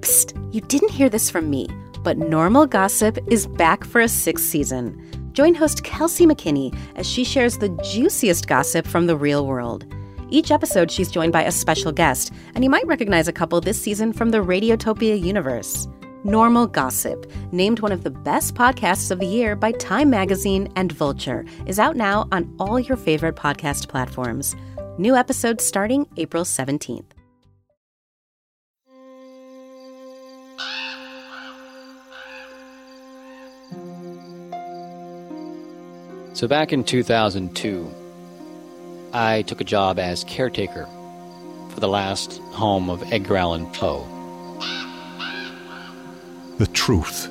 Psst, you didn't hear this from me, but Normal Gossip is back for a 6th season. Join host Kelsey McKinney as she shares the juiciest gossip from the real world. Each episode, she's joined by a special guest, and you might recognize a couple this season from the Radiotopia universe. Normal Gossip, named one of the best podcasts of the year by Time Magazine and Vulture, is out now on all your favorite podcast platforms. New episodes starting April 17th. So back in 2002, I took a job as caretaker for the last home of Edgar Allan Poe. The truth.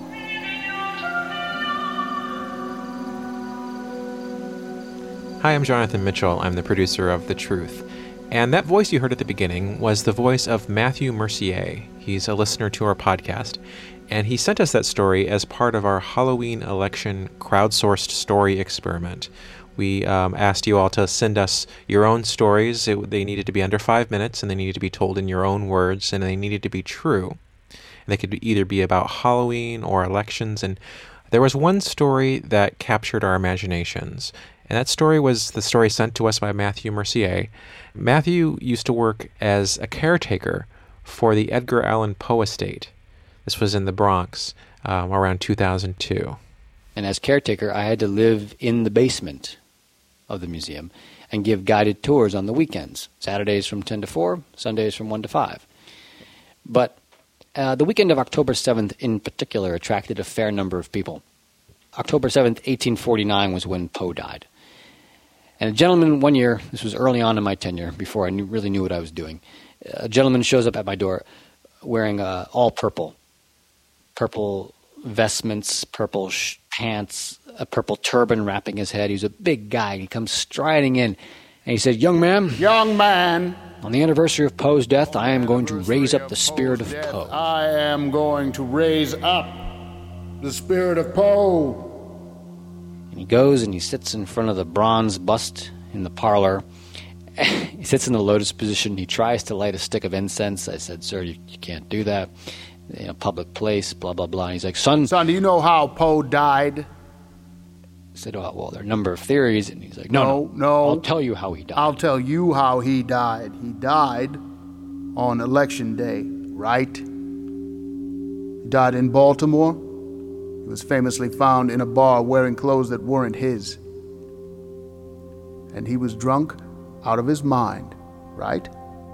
Hi, I'm Jonathan Mitchell. I'm the producer of The Truth. And that voice you heard at the beginning was the voice of Matthew Mercier. He's a listener to our podcast, and he sent us that story as part of our Halloween election crowdsourced story experiment. We asked you all to send us your own stories. They needed to be under 5 minutes, and they needed to be told in your own words, and they needed to be true. They could either be about Halloween or elections, and there was one story that captured our imaginations, and that story was the story sent to us by Matthew Mercier. Matthew used to work as a caretaker for the Edgar Allan Poe estate. This was in the Bronx around 2002. And as caretaker, I had to live in the basement of the museum and give guided tours on the weekends, Saturdays from 10 to 4, Sundays from 1 to 5. But the weekend of October 7th in particular attracted a fair number of people. October 7th, 1849 was when Poe died. And a gentleman one year, this was early on in my tenure, before I really knew what I was doing, a gentleman shows up at my door wearing all purple. Purple vestments, purple pants, a purple turban wrapping his head. He was a big guy. He comes striding in, and he said, "Young man, on the anniversary of Poe's death, I am going to raise up the spirit of Poe. I am going to raise up the spirit of Poe." And he goes and he sits in front of the bronze bust in the parlor. He sits in the lotus position. He tries to light a stick of incense. I said, "Sir, you can't do that. In a public place, blah, blah, blah." And he's like, Son, do you know how Poe died? I said, "Oh, well, there are a number of theories." And he's like, No. I'll tell you how he died. I'll tell you how he died. He died on election day, right? He died in Baltimore. He was famously found in a bar wearing clothes that weren't his. And he was drunk out of his mind, right?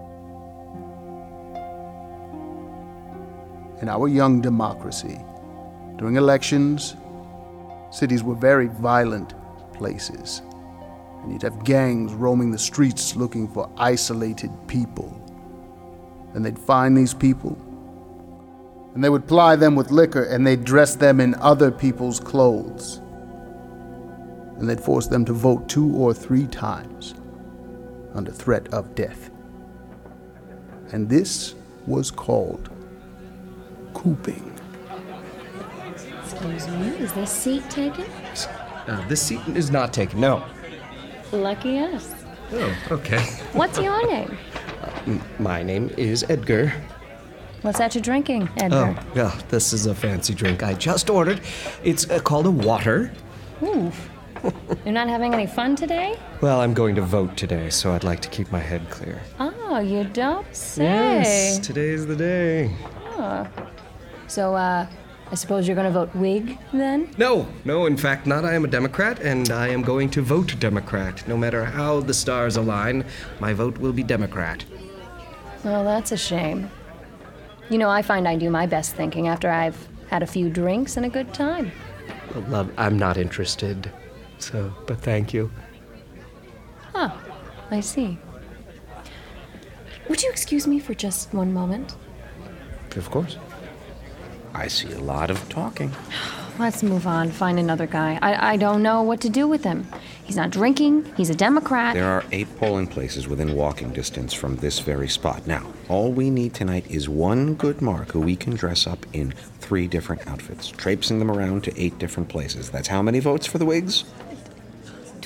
In our young democracy, during elections, cities were very violent places. And you'd have gangs roaming the streets looking for isolated people. And they'd find these people, and they would ply them with liquor, and they'd dress them in other people's clothes. And they'd force them to vote 2 or 3 times under threat of death. And this was called cooping. Excuse me, is this seat taken? This seat is not taken, no. Lucky us. Oh, okay. What's your name? My name is Edgar. What's that you're drinking, Edgar? Oh, well, this is a fancy drink I just ordered. It's called a water. Ooh. You're not having any fun today? Well, I'm going to vote today, so I'd like to keep my head clear. Oh, you don't say. Yes, today's the day. Oh. So, I suppose you're going to vote Whig, then? No, in fact not. I am a Democrat, and I am going to vote Democrat. No matter how the stars align, my vote will be Democrat. Well, that's a shame. You know, I find I do my best thinking after I've had a few drinks and a good time. Well, love, I'm not interested, but thank you. Oh, I see. Would you excuse me for just one moment? Of course. I see a lot of talking. Let's move on, find another guy. I don't know what to do with him. He's not drinking, he's a Democrat. There are 8 polling places within walking distance from this very spot. Now, all we need tonight is one good mark who we can dress up in 3 different outfits, traipsing them around to 8 different places. That's how many votes for the Whigs?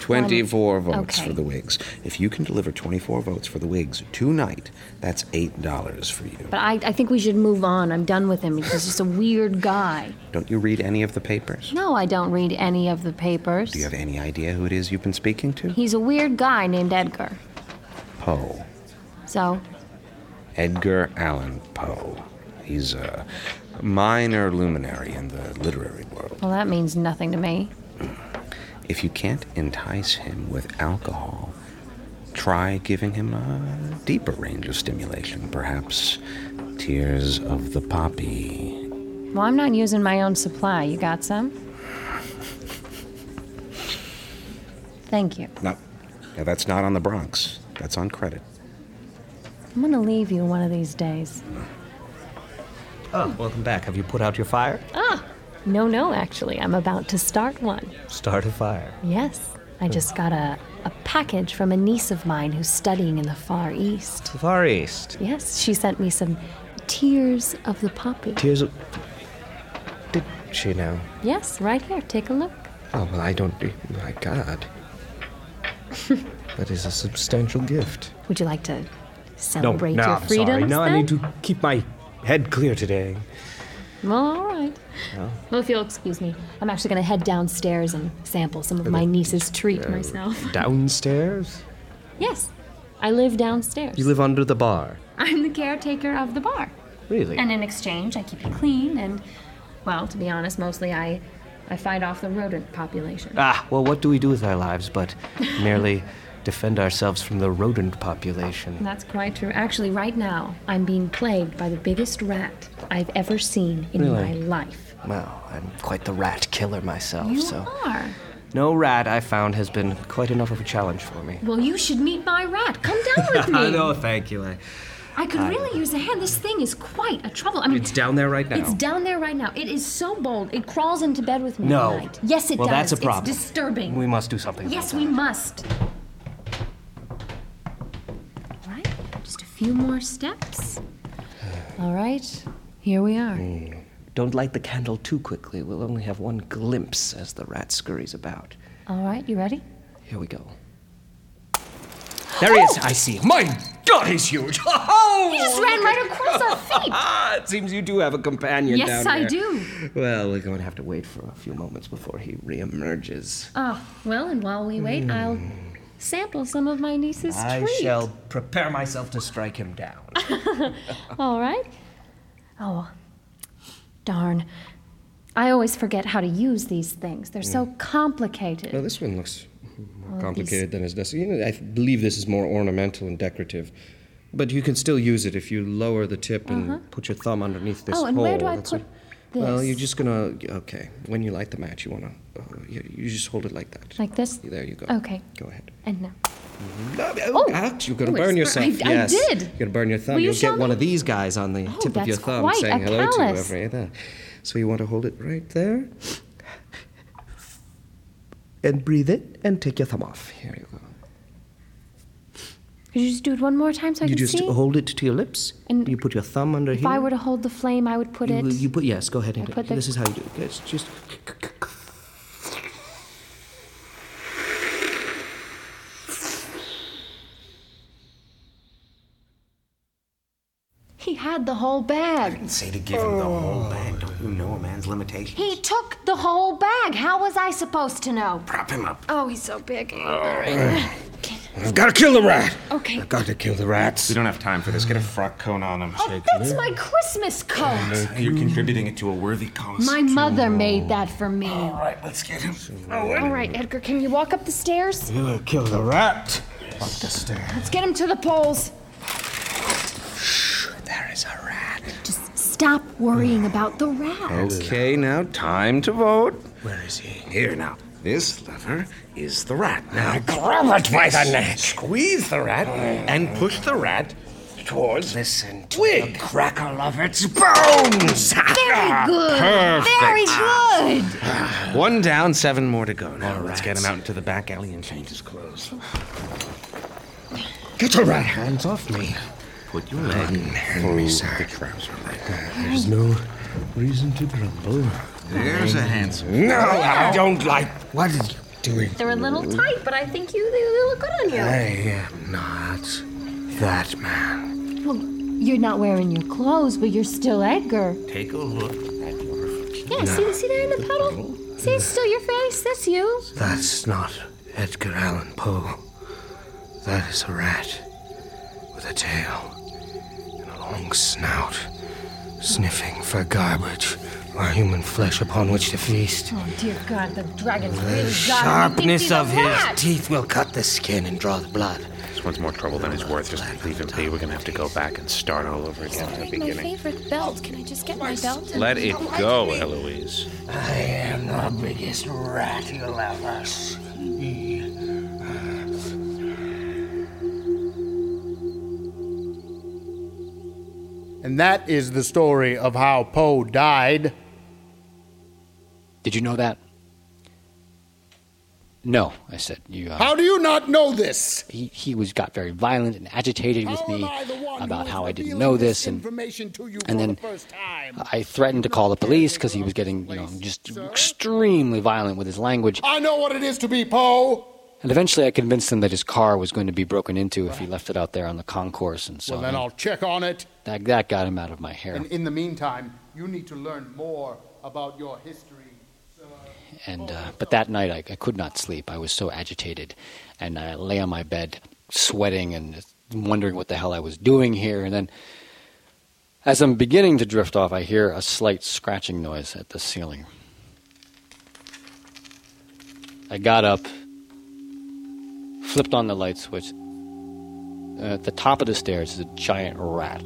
24 votes Okay. for the Whigs. If you can deliver 24 votes for the Whigs tonight, that's $8 for you. But I think we should move on. I'm done with him. He's just a weird guy. Don't you read any of the papers? No, I don't read any of the papers. Do you have any idea who it is you've been speaking to? He's a weird guy named Edgar. Poe. So, Edgar Allan Poe. He's a minor luminary in the literary world. well, that means nothing to me. If you can't entice him with alcohol, try giving him a deeper range of stimulation. Perhaps tears of the poppy. Well, I'm not using my own supply. You got some? Thank you. No, that's not on the Bronx. That's on credit. I'm gonna leave you one of these days. Oh, welcome back. Have you put out your fire? No, actually. I'm about to start one. Start a fire. Yes. I just got a package from a niece of mine who's studying in the Far East. The Far East. Yes, she sent me some tears of the poppy. Tears of... Did she now? Yes, right here. Take a look. Oh, well, I don't... My God. That is a substantial gift. Would you like to celebrate your I'm freedoms sorry. No, then? I need to keep my head clear today. Well, all right. Well, if you'll excuse me, I'm actually going to head downstairs and sample some of my niece's treat myself. Downstairs? Yes, I live downstairs. You live under the bar. I'm the caretaker of the bar. Really? And in exchange, I keep it clean and, well, to be honest, mostly I fight off the rodent population. Well, what do we do with our lives but merely defend ourselves from the rodent population? That's quite true. Actually, right now, I'm being plagued by the biggest rat I've ever seen in Really? my life. Well, I'm quite the rat killer myself, You so... are. No rat I found has been quite enough of a challenge for me. Well, you should meet my rat. Come down with me. No, thank you. I could really use a hand. This thing is quite a trouble. I mean, It's down there right now. It's down there right now. It is so bold. It crawls into bed with me No. at night. Yes, it Well, does. that's a problem. It's disturbing. We must do something. Yes, about we that. must. All right, just a few more steps. All right, here we are. Don't light the candle too quickly. We'll only have one glimpse as the rat scurries about. All right, you ready? Here we go. There he is. I see him. My God, he's huge. Oh! He just ran right across our feet. It seems you do have a companion down Yes, there. I do. Well, we're going to have to wait for a few moments before he reemerges. Oh, well, and while we wait, I'll sample some of my niece's I treat. shall prepare myself to strike him down. All right. Oh, darn. I always forget how to use these things. They're so complicated. Well, this one looks more complicated than is necessary. You know, I believe this is more ornamental and decorative. But you can still use it if you lower the tip and put your thumb underneath this hole. Oh, and where do I That's put this? Well, you're just gonna... Okay, when you light the match, you wanna... you just hold it like that. Like this? There you go. Okay. Go ahead. And now. Ouch, you're gonna Oh, burn it's- yourself. I Yes. did. You're gonna burn your thumb. Will you You'll show get one me? of these guys on the tip of your that's thumb quite saying a hello to callus. whoever. So you want to hold it right there. And breathe it and take your thumb off. Here you go. Could you just do it one more time so I You can just see? hold it to your lips. And you put your thumb under If here. I were to hold the flame, I would put it. You put, yes, go ahead and I put the- this is how you do it. It's just... He had the whole bag. Say to give him the whole bag. Don't you know a man's limitations? He took the whole bag. How was I supposed to know? Prop him up. Oh, he's so big. All right. I've got to kill the rat. Okay. I've got to kill the rats. We don't have time for this. Get a frock cone on him. Oh, that's my Christmas coat. You're contributing it to a worthy cause. My mother made that for me. All right, let's get him. All right, Edgar, can you walk up the stairs? You'll kill the rat. Up the stairs. Let's get him to the poles. There is a rat. Just stop worrying about the rat. Okay, now time to vote. Where is he? Here now. This lever is the rat. Now Grab it by the neck. squeeze the rat and push the rat towards Listen to Twig. the crackle of its bones. Very good. Perfect. Very good. One down, 7 more to go. Now let's get him out into the back alley and change his clothes. Get your rat hands off me. Put your leg through the trouser leg. There's no reason to grumble. There's a handsome. No, I don't like. What is? doing? They're a little tight, but I think they look good on you. I am not that man. Well, you're not wearing your clothes, but you're still Edgar. Take a look at your reflection. Yeah, see there in the puddle? See, it's still your face. That's you. That's not Edgar Allan Poe. That is a rat with a tail and a long snout, sniffing for garbage or human flesh upon which to feast. Oh, dear God, the dragon's The really got him. He thinks sharpness he's a of his rat. teeth will cut the skin and draw the blood. This one's more trouble than it's worth. Just leave him be. We're gonna have to go back and start all over again at the My beginning. favorite belt. Can I just get my belt? Let it go, Eloise. I am the biggest rat you'll ever see. And that is the story of how Poe died. Did you know that? No, I said. How do you not know this? He got very violent and agitated with me about how I didn't know this, and then I threatened to call the police because he was getting, just extremely violent with his language. I know what it is to be Poe. And eventually I convinced him that his car was going to be broken into if he left it out there on the concourse, and so Well, then I'll check on it. that got him out of my hair. And in the meantime, you need to learn more about your history. And but that night I could not sleep. I was so agitated, and I lay on my bed, sweating and wondering what the hell I was doing here. And then, as I'm beginning to drift off, I hear a slight scratching noise at the ceiling. I got up, flipped on the light switch. At the top of the stairs is a giant rat,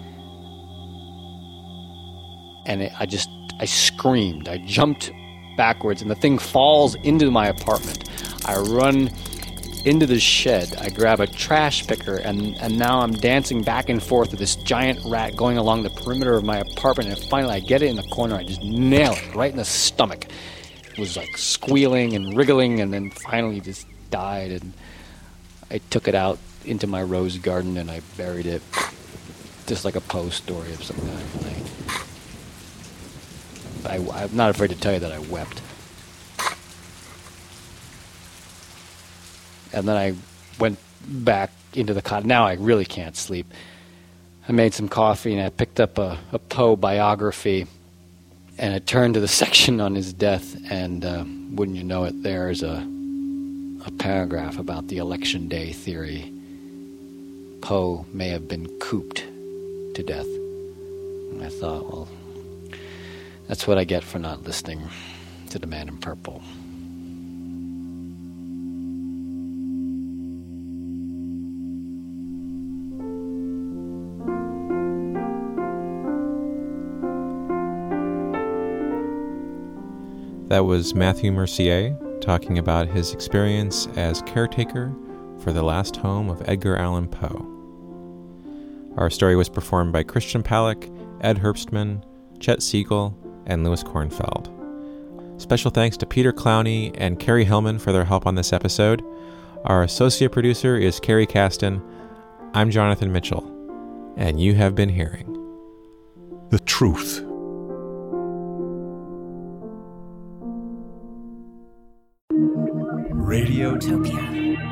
and I screamed. I jumped backwards, and the thing falls into my apartment. I run into the shed. I grab a trash picker, and now I'm dancing back and forth with this giant rat going along the perimeter of my apartment, and finally I get it in the corner. I just nail it right in the stomach. It was like squealing and wriggling, and then finally just died, and I took it out into my rose garden, and I buried it, just like a Poe story of some kind. I'm not afraid to tell you that I wept. And then I went back into the cot. Now I really can't sleep. I made some coffee, and I picked up a Poe biography, and I turned to the section on his death, and wouldn't you know it, there's a paragraph about the election day theory. Poe may have been cooped to death. And I thought, well, that's what I get for not listening to the Man in Purple. That was Matthew Mercier talking about his experience as caretaker for the last home of Edgar Allan Poe. Our story was performed by Christian Palick, Ed Herbstman, Chet Siegel, and Louis Kornfeld. Special thanks to Peter Clowney and Carrie Hillman for their help on this episode. Our associate producer is Carrie Caston. I'm Jonathan Mitchell, and you have been hearing The Truth. Radiotopia.